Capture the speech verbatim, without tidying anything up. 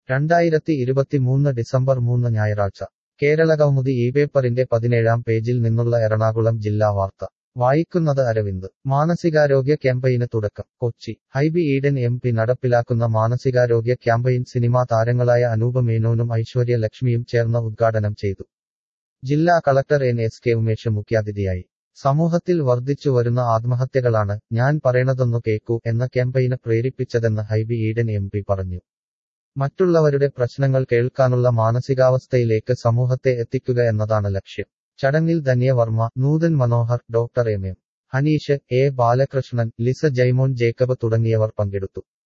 രണ്ടായിരത്തി ഇരുപത്തിമൂന്ന് ഡിസംബർ മൂന്ന് ഞായറാഴ്ച കേരളകൗമുദി ഈ പേപ്പറിന്റെ പതിനേഴാം പേജിൽ നിന്നുള്ള എറണാകുളം ജില്ലാ വാർത്ത വായിക്കുന്നത് അരവിന്ദ് മാനസികാരോഗ്യ ക്യാമ്പയിന് തുടക്കം കൊച്ചി ഹൈബി ഈഡൻ എം പി നടപ്പിലാക്കുന്ന മാനസികാരോഗ്യ ക്യാമ്പയിൻ സിനിമാ താരങ്ങളായ അനൂപ് മേനോനും ഐശ്വര്യ ലക്ഷ്മിയും ചേർന്ന് ഉദ്ഘാടനം ചെയ്തു. ജില്ലാ collector N S K Umesh മുഖ്യാതിഥിയായി. സമൂഹത്തിൽ വർദ്ധിച്ചു വരുന്ന ആത്മഹത്യകളാണ് ഞാൻ പറയണതൊന്നു കേക്കൂ എന്ന ക്യാമ്പയിന് പ്രേരിപ്പിച്ചതെന്ന് ഹൈബി ഈഡൻ എം പി പറഞ്ഞു. മറ്റുള്ളവരുടെ പ്രശ്നങ്ങൾ കേൾക്കാനുള്ള മാനസികാവസ്ഥയിലേക്ക് സമൂഹത്തെ എത്തിക്കുക എന്നതാണ് ലക്ഷ്യം. ചടങ്ങിൽ Dhanya Varma, Nutan Manohar, doctor M M Haneesh, A Balakrishnan, Liza Jaimon Jacob തുടങ്ങിയവർ പങ്കെടുത്തു.